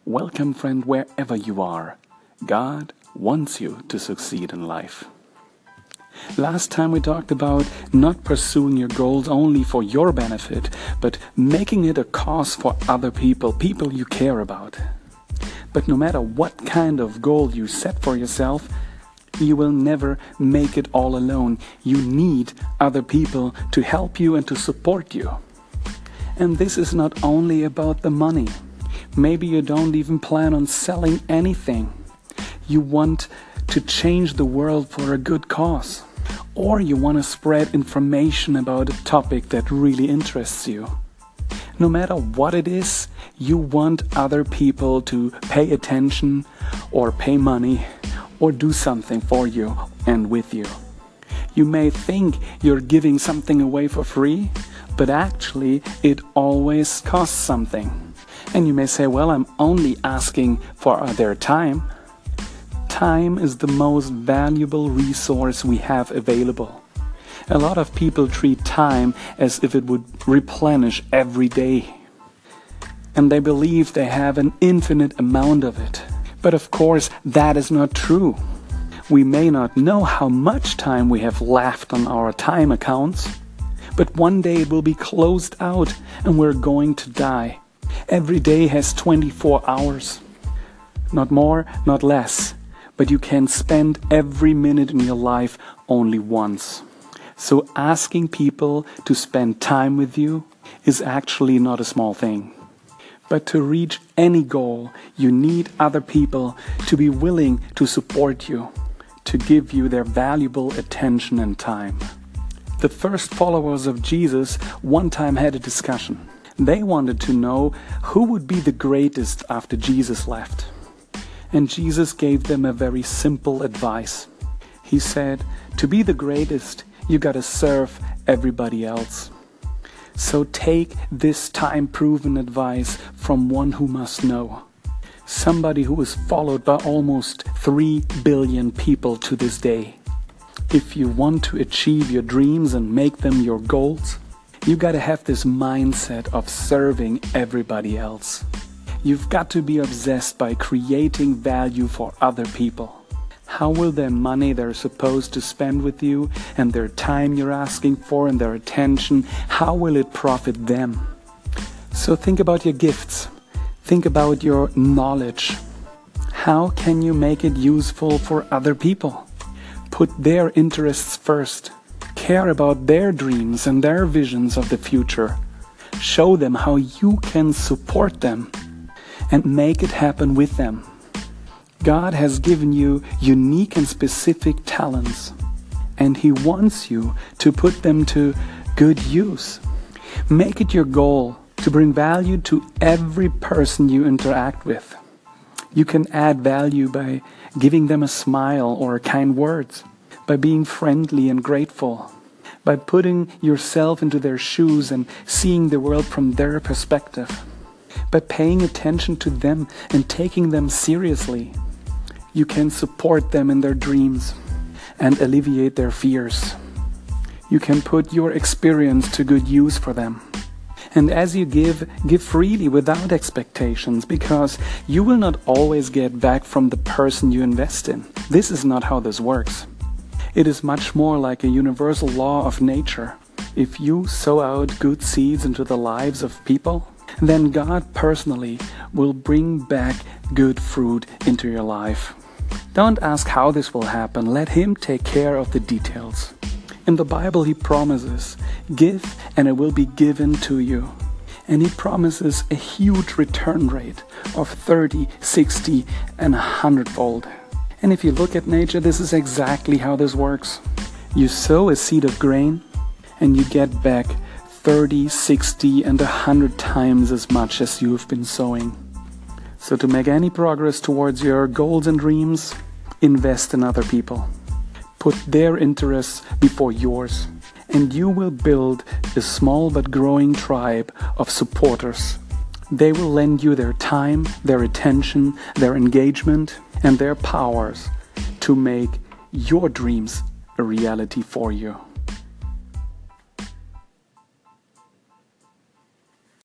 Welcome, friend, wherever you are. God wants you to succeed in life. Last time we talked about not pursuing your goals only for your benefit, but making it a cause for other people you care about. But no matter what kind of goal you set for yourself, you will never make it all alone. You need other people to help you and to support you. And this is not only about the money. Maybe you don't even plan on selling anything. You want to change the world for a good cause. Or you want to spread information about a topic that really interests you. No matter what it is, you want other people to pay attention or pay money or do something for you and with you. You may think you're giving something away for free, but actually it always costs something. And you may say, well, I'm only asking for their time. Time is the most valuable resource we have available. A lot of people treat time as if it would replenish every day. And they believe they have an infinite amount of it. But of course, that is not true. We may not know how much time we have left on our time accounts, but one day it will be closed out and we're going to die. Every day has 24 hours. Not more, not less. But you can spend every minute in your life only once. So asking people to spend time with you is actually not a small thing. But to reach any goal, you need other people to be willing to support you, to give you their valuable attention and time. The first followers of Jesus one time had a discussion. They wanted to know who would be the greatest after Jesus left. And Jesus gave them a very simple advice. He said, to be the greatest, you gotta serve everybody else. So take this time-proven advice from one who must know. Somebody who is followed by almost 3 billion people to this day. If you want to achieve your dreams and make them your goals, you gotta have this mindset of serving everybody else. You've got to be obsessed by creating value for other people. How will their money they're supposed to spend with you and their time you're asking for and their attention, how will it profit them? So think about your gifts. Think about your knowledge. How can you make it useful for other people? Put their interests first. Care about their dreams and their visions of the future. Show them how you can support them and make it happen with them. God has given you unique and specific talents, and He wants you to put them to good use. Make it your goal to bring value to every person you interact with. You can add value by giving them a smile or kind words, by being friendly and grateful, by putting yourself into their shoes and seeing the world from their perspective. By paying attention to them and taking them seriously, you can support them in their dreams and alleviate their fears. You can put your experience to good use for them. And as you give freely without expectations, because you will not always get back from the person you invest in. This is not how this works. It is much more like a universal law of nature. If you sow out good seeds into the lives of people, then God personally will bring back good fruit into your life. Don't ask how this will happen. Let Him take care of the details. In the Bible, He promises, give and it will be given to you. And He promises a huge return rate of 30, 60 and 100-fold. And if you look at nature, this is exactly how this works. You sow a seed of grain and you get back 30, 60 and 100 times as much as you have been sowing. So to make any progress towards your goals and dreams, invest in other people. Put their interests before yours, and you will build a small but growing tribe of supporters. They will lend you their time, their attention, their engagement, and their powers to make your dreams a reality for you.